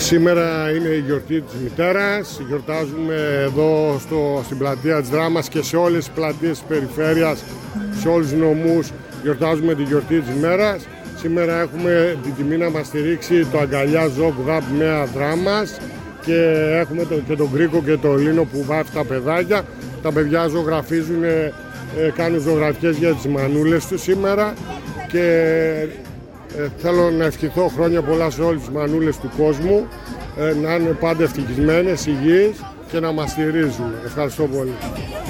Σήμερα είναι η γιορτή της μητέρας. Γιορτάζουμε εδώ στην πλατεία της Δράμας και σε όλες τις πλατείες της περιφέρειας, σε όλους τους νομούς γιορτάζουμε τη γιορτή της ημέρας. Σήμερα έχουμε την τιμή να μας στηρίξει το Αγκαλιά Ζοκ ΔΑΠ Νέα Δράμας και έχουμε και τον Κρίκο και τον Λίνο που βάφει τα παιδάκια. Τα παιδιά ζωγραφίζουν, κάνουν ζωγραφιές για τις μανούλες τους σήμερα και θέλω να ευχηθώ χρόνια πολλά σε όλες τις μανούλες του κόσμου, να είναι πάντα ευτυχισμένες, υγιείς και να μας στηρίζουν. Ευχαριστώ πολύ.